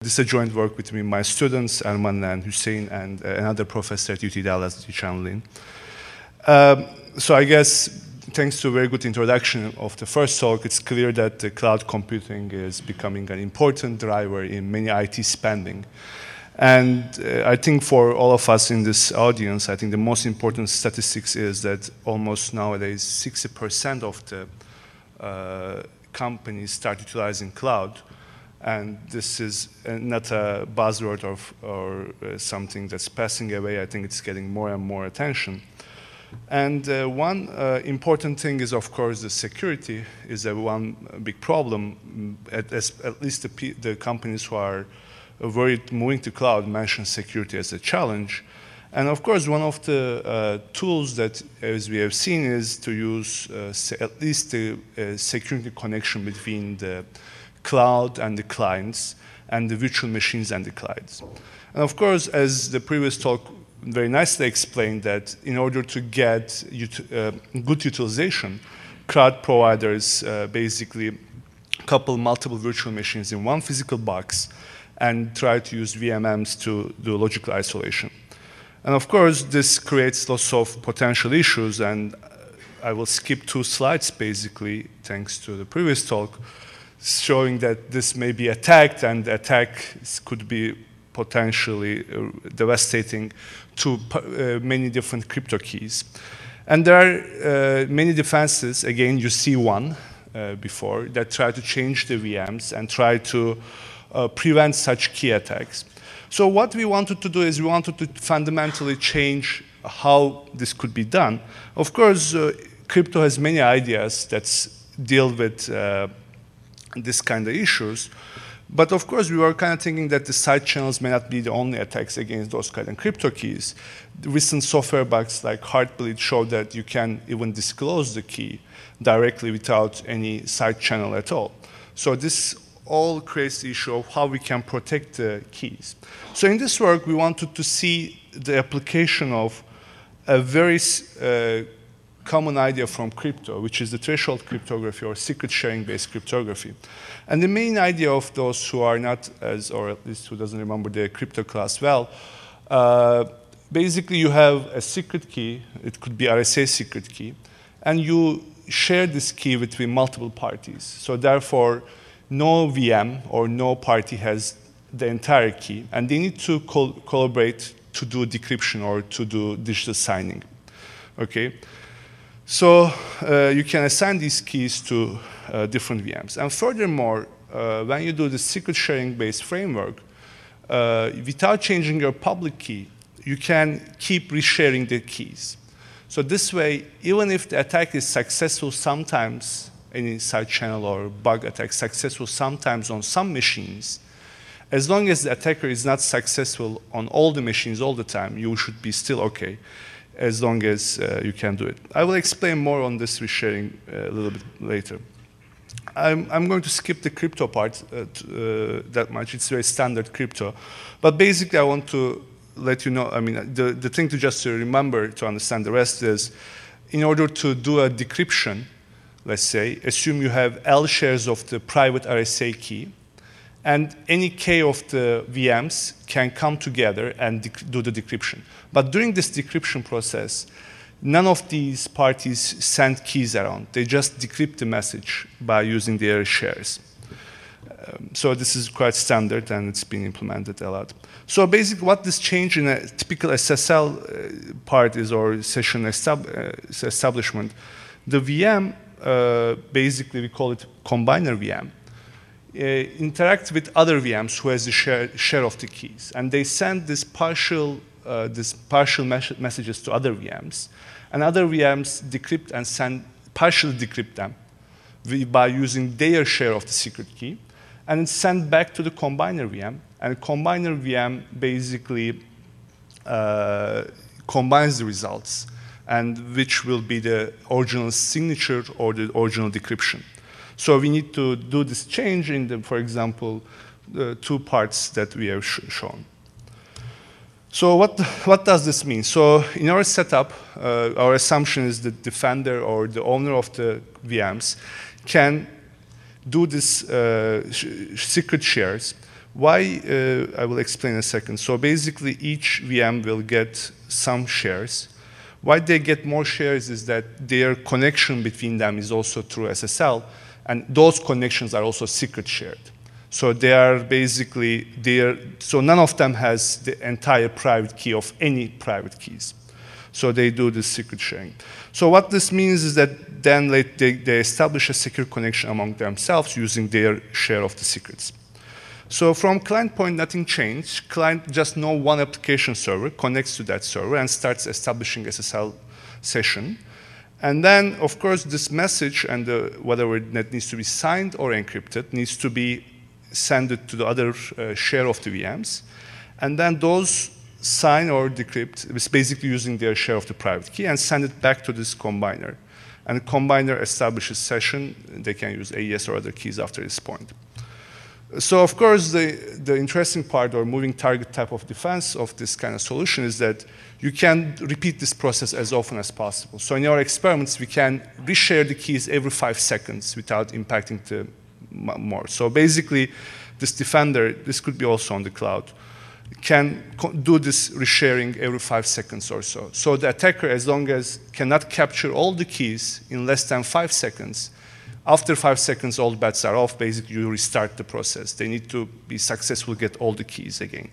this is a joint work between my students, Arman and Hussein, and another professor at UT Dallas, Jichen Lin. So I guess, thanks to a very good introduction of the first talk, it's clear that the cloud computing is becoming an important driver in many IT spending. And I think for all of us in this audience, I think the most important statistics is that almost nowadays 60% of the companies start utilizing cloud. And this is not a buzzword or something that's passing away. I think it's getting more and more attention. And one important thing is, of course, the security is one big problem. At least the companies who are worried moving to cloud mention security as a challenge. And of course, one of the tools that, as we have seen, is to use at least the security connection between the cloud and the clients, and the virtual machines and the clients. And of course, as the previous talk very nicely explained, that in order to get good utilization, cloud providers basically couple multiple virtual machines in one physical box and try to use VMMs to do logical isolation. And of course, this creates lots of potential issues, and I will skip 2 slides basically, thanks to the previous talk, showing that this may be attacked, and the attack could be potentially devastating to many different crypto keys. And there are many defenses, again, you see one before, that try to change the VMs and try to prevent such key attacks. So what we wanted to do is we wanted to fundamentally change how this could be done. Of course, crypto has many ideas that deal with this kind of issues. But of course, we were kind of thinking that the side channels may not be the only attacks against those kind of crypto keys. The recent software bugs like Heartbleed showed that you can even disclose the key directly without any side channel at all. So this all creates the issue of how we can protect the keys. So in this work, we wanted to see the application of a very common idea from crypto, which is the threshold cryptography or secret sharing based cryptography. And the main idea of those who are not as, or at least who doesn't remember the crypto class well, basically you have a secret key, it could be RSA secret key, and you share this key between multiple parties. So therefore, no VM or no party has the entire key, and they need to collaborate to do decryption or to do digital signing. Okay? So you can assign these keys to different VMs. And furthermore, when you do the secret sharing based framework, without changing your public key, you can keep resharing the keys. So this way, even if the attack is successful sometimes, any side channel or bug attack successful sometimes on some machines, as long as the attacker is not successful on all the machines all the time, you should be still okay, as long as you can do it. I will explain more on this resharing a little bit later. I'm going to skip the crypto part that much. It's very standard crypto. But basically, I want to let you know, I mean, the thing to just remember to understand the rest is, in order to do a decryption, let's say, assume you have L shares of the private RSA key, and any K of the VMs can come together and do the decryption. But during this decryption process, none of these parties send keys around. They just decrypt the message by using their shares. So this is quite standard, and it's been implemented a lot. So basically, what this change in a typical SSL part is, or session establishment, the VM, basically we call it combiner VM, interact with other VMs who has the share of the keys, and they send this partial messages to other VMs, and other VMs decrypt and partially decrypt them by using their share of the secret key, and it's sent back to the combiner VM, and combiner VM basically combines the results, and which will be the original signature or the original decryption. So we need to do this change in the, for example, the 2 parts that we have shown. So what does this mean? So in our setup, our assumption is that the defender or the owner of the VMs can do this secret shares Why? I will explain in a second. So basically, each VM will get some shares. Why they get more shares is that their connection between them is also through SSL, and those connections are also secret shared. So they are basically so none of them has the entire private key of any private keys. So they do this secret sharing. So what this means is that then they establish a secure connection among themselves using their share of the secrets. So from client point, nothing changed. Client just know one application server, connects to that server, and starts establishing SSL session. And then, of course, this message and whatever that needs to be signed or encrypted needs to be sent to the other share of the VMs. And then those sign or decrypt is basically using their share of the private key and send it back to this combiner. And the combiner establishes session. They can use AES or other keys after this point. So, of course, the interesting part or moving target type of defense of this kind of solution is that you can repeat this process as often as possible. So in our experiments, we can reshare the keys every 5 seconds without impacting the more. So basically, this defender, this could be also on the cloud, can do this resharing every 5 seconds or so. So the attacker, as long as cannot capture all the keys in less than 5 seconds, after 5 seconds, all bets are off. Basically, you restart the process. They need to be successful, get all the keys again.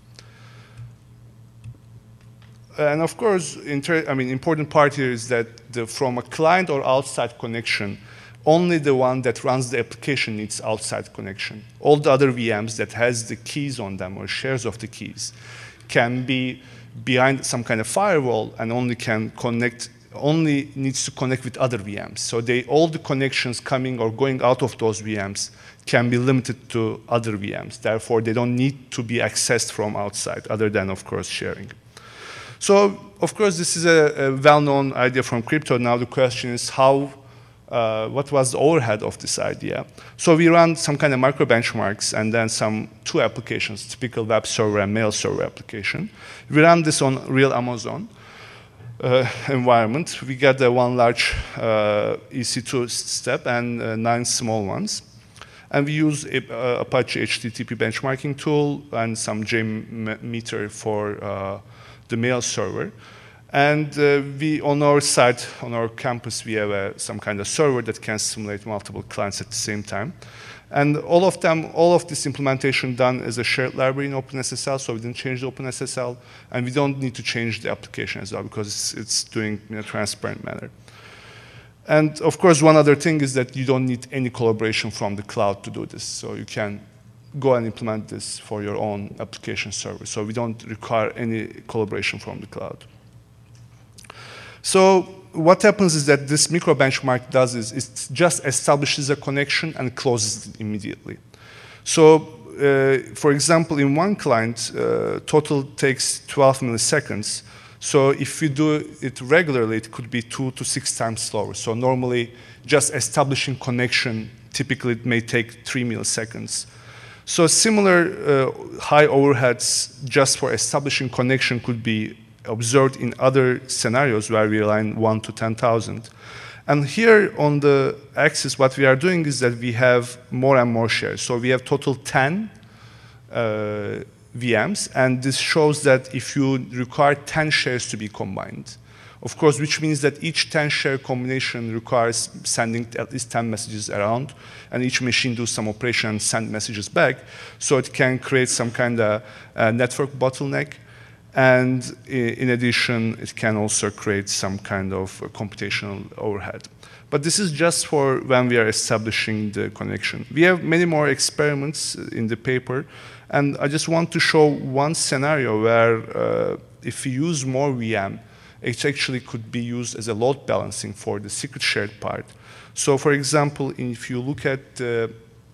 And of course, important part here is that from a client or outside connection, only the one that runs the application needs outside connection. All the other VMs that has the keys on them or shares of the keys can be behind some kind of firewall and only needs to connect with other VMs. So all the connections coming or going out of those VMs can be limited to other VMs. Therefore, they don't need to be accessed from outside, other than, of course, sharing. So, of course, this is a well-known idea from crypto. Now the question is what was the overhead of this idea? So we ran some kind of micro benchmarks and then two applications, typical web server and mail server application. We ran this on real Amazon environment. We got one large EC2 step and 9 small ones. And we use Apache HTTP benchmarking tool and some JMeter for the mail server. And on our site, on our campus, we have some kind of server that can simulate multiple clients at the same time. And all of this implementation done as a shared library in OpenSSL, so we didn't change the OpenSSL, and we don't need to change the application as well because it's doing in a transparent manner. And of course, one other thing is that you don't need any collaboration from the cloud to do this. So you can go and implement this for your own application server. So we don't require any collaboration from the cloud. So what happens is that this micro benchmark does is it just establishes a connection and closes it immediately. So for example, in one client, total takes 12 milliseconds. So if you do it regularly, it could be 2 to 6 times slower. So normally, just establishing connection, typically it may take 3 milliseconds. So similar high overheads just for establishing connection could be observed in other scenarios where we align 1 to 10,000. And here on the axis, what we are doing is that we have more and more shares. So we have total 10 VMs, and this shows that if you require 10 shares to be combined, of course, which means that each 10 share combination requires sending at least 10 messages around, and each machine does some operation and send messages back. So it can create some kind of network bottleneck. And in addition, it can also create some kind of computational overhead. But this is just for when we are establishing the connection. We have many more experiments in the paper, and I just want to show one scenario where if we use more VM, it actually could be used as a load balancing for the secret shared part. So for example, if you look at the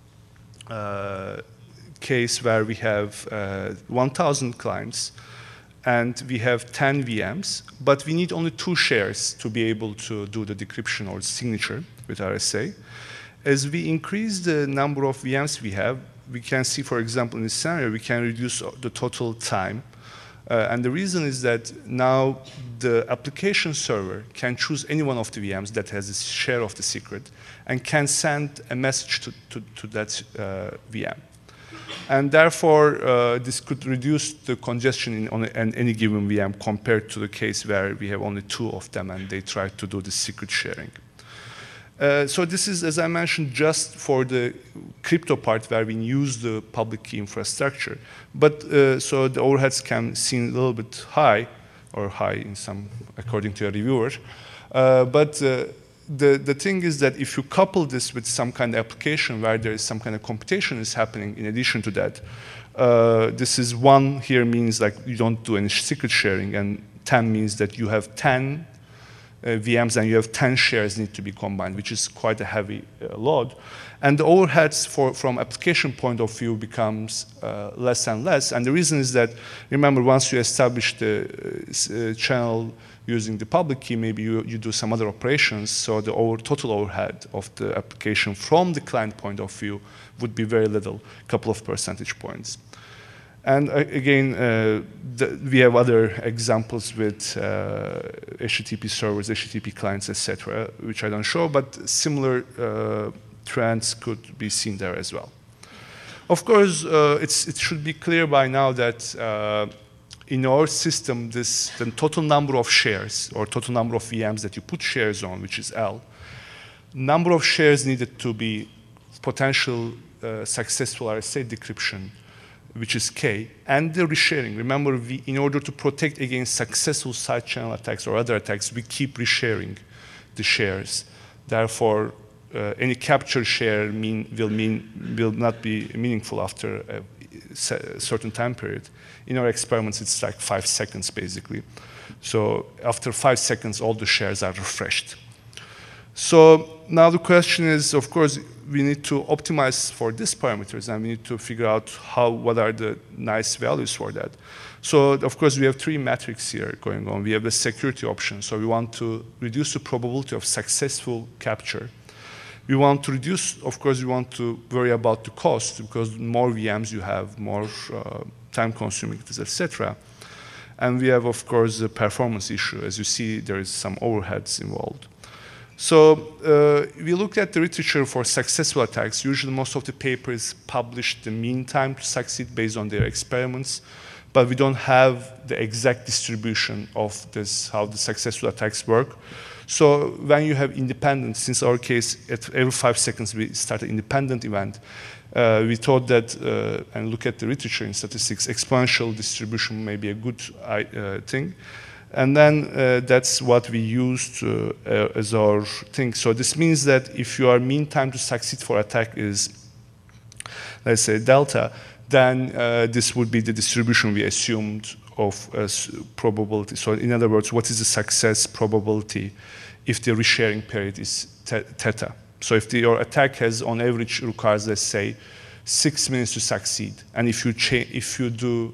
case where we have 1,000 clients, and we have 10 VMs, but we need only 2 shares to be able to do the decryption or signature with RSA. As we increase the number of VMs we have, we can see, for example, in this scenario, we can reduce the total time. And the reason is that now the application server can choose any one of the VMs that has a share of the secret and can send a message to that VM. And therefore, this could reduce the congestion on any given VM compared to the case where we have only 2 of them and they try to do the secret sharing. So this is, as I mentioned, just for the crypto part where we use the public key infrastructure. But so the overheads can seem a little bit high, or high in some, according to a reviewer. But the thing is that if you couple this with some kind of application where there is some kind of computation is happening in addition to that, this is 1 here means like you don't do any secret sharing, and 10 means that you have 10 VMs and you have 10 shares need to be combined, which is quite a heavy load. And the overheads from application point of view becomes less and less. And the reason is that, remember, once you establish the channel using the public key, maybe you do some other operations, so the total overhead of the application from the client point of view would be very little, a couple of percentage points. And again, we have other examples with HTTP servers, HTTP clients, etc., which I don't show, but similar trends could be seen there as well. Of course, it should be clear by now that in our system, the total number of shares or total number of VMs that you put shares on, which is L, number of shares needed to be potential successful RSA decryption, which is K, and the resharing. Remember, in order to protect against successful side channel attacks or other attacks, we keep resharing the shares. Therefore, any captured share will not be meaningful after a certain time period. In our experiments, it's like 5 seconds, basically. So after 5 seconds, all the shares are refreshed. So now the question is, of course, we need to optimize for these parameters, and we need to figure out what are the nice values for that. So, of course, we have 3 metrics here going on. We have the security option, so we want to reduce the probability of successful capture. We want to reduce, of course, we want to worry about the cost, because more VMs you have, more time-consuming, etc. And we have, of course, the performance issue. As you see, there is some overheads involved. So we looked at the literature for successful attacks. Usually most of the papers publish the mean time to succeed based on their experiments, but we don't have the exact distribution of this, how the successful attacks work. So when you have independent, since our case, at every 5 seconds we start an independent event, we thought that, and look at the literature in statistics, exponential distribution may be a good thing. And then that's what we used as our thing. So this means that if your mean time to succeed for attack is, let's say, delta, then this would be the distribution we assumed of probability. So in other words, what is the success probability if the resharing period is theta? So if your attack has, on average, requires, let's say, 6 minutes to succeed, and if you do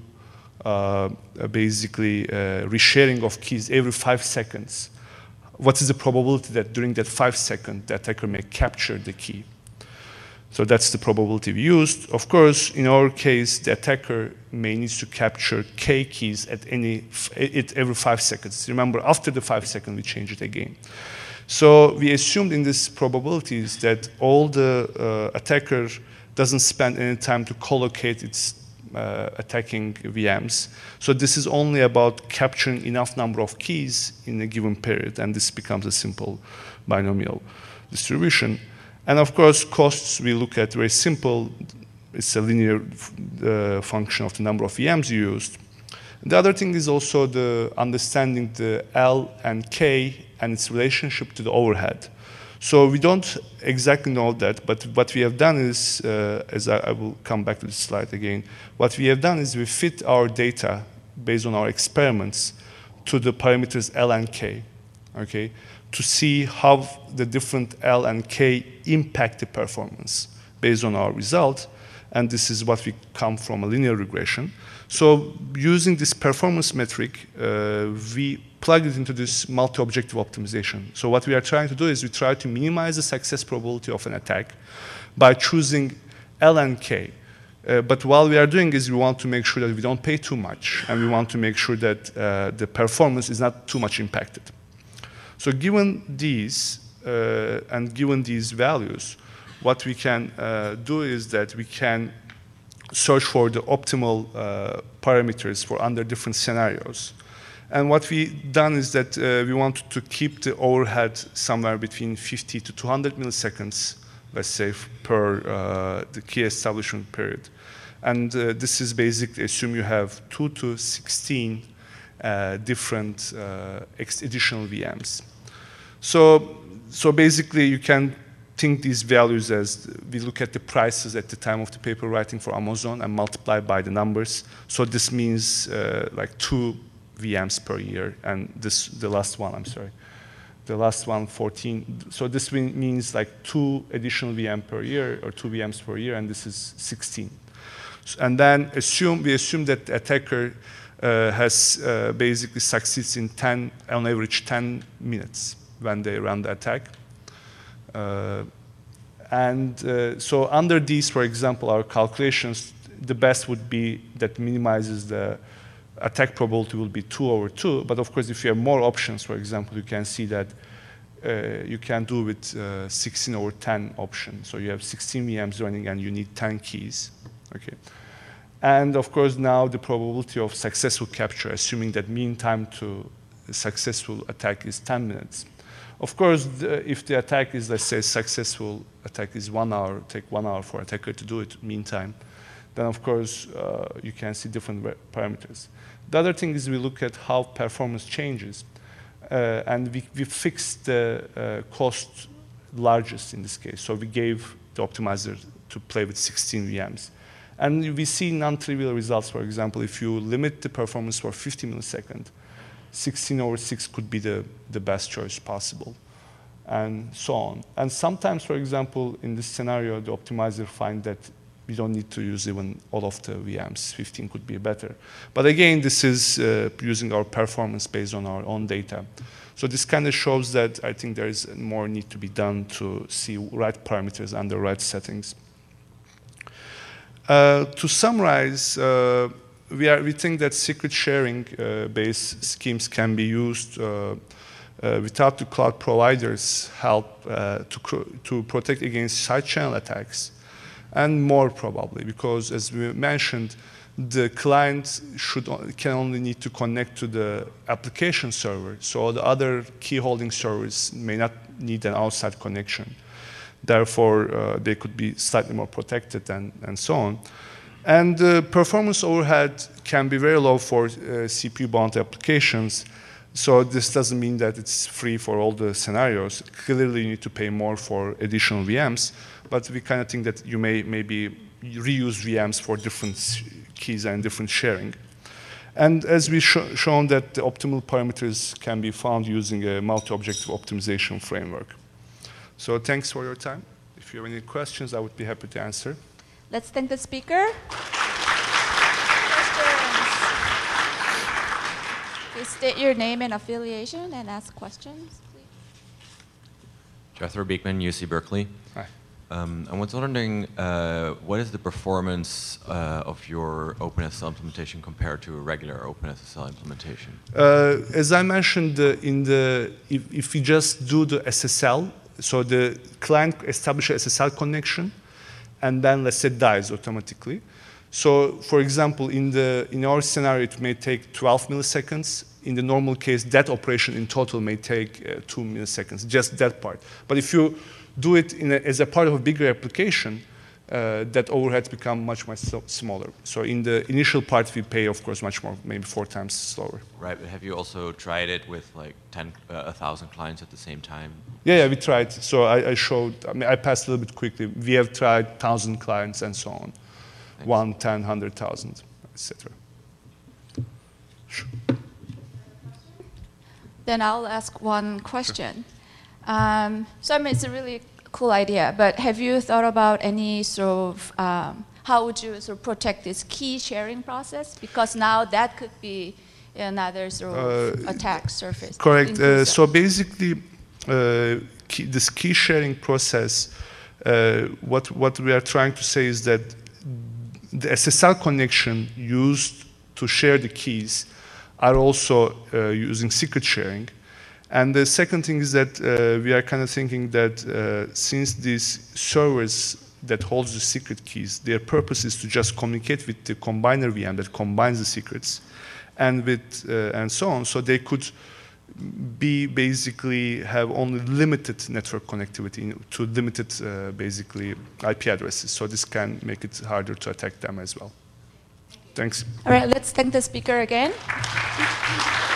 basically resharing of keys every 5 seconds, what is the probability that during that 5 seconds the attacker may capture the key? So that's the probability we used. Of course, in our case, the attacker may need to capture K keys at every 5 seconds. Remember, after the 5 seconds, we change it again. So we assumed in these probabilities that all the attacker doesn't spend any time to collocate its attacking VMs. So this is only about capturing enough number of keys in a given period, and this becomes a simple binomial distribution. And of course, costs we look at very simple. It's a linear function of the number of VMs you used. The other thing is also the understanding the L and K and its relationship to the overhead. So we don't exactly know that, but what we have done is, as I will come back to this slide again, what we have done is we fit our data based on our experiments to the parameters L and K, okay, to see how the different L and K impact the performance based on our result. And this is what we come from a linear regression. So using this performance metric, we plug it into this multi-objective optimization. So what we are trying to do is we try to minimize the success probability of an attack by choosing L and K. But what we are doing is we want to make sure that we don't pay too much, and we want to make sure that the performance is not too much impacted. So given these, and given these values, what we can do is that we can search for the optimal parameters for under different scenarios. And what we done is that we wanted to keep the overhead somewhere between 50 to 200 milliseconds, let's say, per the key establishment period. And this is basically assume you have 2 to 16 different additional VMs. So basically, you can think these values as we look at the prices at the time of the paper writing for Amazon and multiply by the numbers. So this means like 2 VMs per year, and the last one, I'm sorry. The last one, 14. So this means like 2 additional VM per year, or 2 VMs per year, and this is 16. And then we assume that the attacker has basically succeeds in on average 10 minutes when they run the attack. So under these, for example, our calculations, the best would be that minimizes the attack probability will be 2/2. But of course, if you have more options, for example, you can see that you can do with 16/10 option. So you have 16 VMs running and you need 10 keys. Okay. And of course, now the probability of successful capture, assuming that mean time to successful attack is 10 minutes. Of course, if the attack is, let's say, successful attack is 1 hour, take 1 hour for attacker to do it meantime, then of course you can see different parameters. The other thing is we look at how performance changes, and we fixed the cost largest in this case. So we gave the optimizer to play with 16 VMs. And we see non-trivial results. For example, if you limit the performance for 50 milliseconds, 16/6 could be the best choice possible, and so on. And sometimes, for example, in this scenario, the optimizer finds that we don't need to use even all of the VMs. 15 could be better. But again, this is using our performance based on our own data. So this kind of shows that I think there is more need to be done to see right parameters under right settings. To summarize, we think that secret sharing based schemes can be used without the cloud providers' help to protect against side channel attacks, and more probably, because as we mentioned, the client can only need to connect to the application server, so the other key holding servers may not need an outside connection. Therefore, they could be slightly more protected and so on. And the performance overhead can be very low for CPU-bound applications. So this doesn't mean that it's free for all the scenarios. Clearly, you need to pay more for additional VMs. But we kind of think that you may maybe reuse VMs for different keys and different sharing. And as we've shown that the optimal parameters can be found using a multi-objective optimization framework. So thanks for your time. If you have any questions, I would be happy to answer. Let's thank the speaker. Please state your name and affiliation and ask questions, please. Jethro Beekman, UC Berkeley. Hi. I was wondering, what is the performance of your OpenSSL implementation compared to a regular OpenSSL implementation? As I mentioned, if we just do the SSL, so the client establishes SSL connection, and then let's say dies automatically. So, for example, in our scenario, it may take 12 milliseconds. In the normal case, that operation in total may take 2 milliseconds, just that part. But if you do it as a part of a bigger application, that overhead becomes much smaller. So in the initial part, we pay, of course, much more, maybe 4 times slower. Right, but have you also tried it with like 1,000 clients at the same time? Yeah, we tried. So I showed, I passed a little bit quickly. We have tried 1,000 clients and so on. Thanks. 1, 10, 100,000, etc. Sure. Then I'll ask one question. So I mean, it's a really cool idea, but have you thought about any sort of, how would you sort of protect this key sharing process? Because now that could be another sort of attack surface. Correct. So basically, this key sharing process, what we are trying to say is that the SSL connection used to share the keys are also using secret sharing. And the second thing is that we are kind of thinking that since these servers that holds the secret keys, their purpose is to just communicate with the combiner VM that combines the secrets, and with and so on. So they could be basically have only limited network connectivity to limited basically IP addresses. So this can make it harder to attack them as well. Thanks. All right, let's thank the speaker again.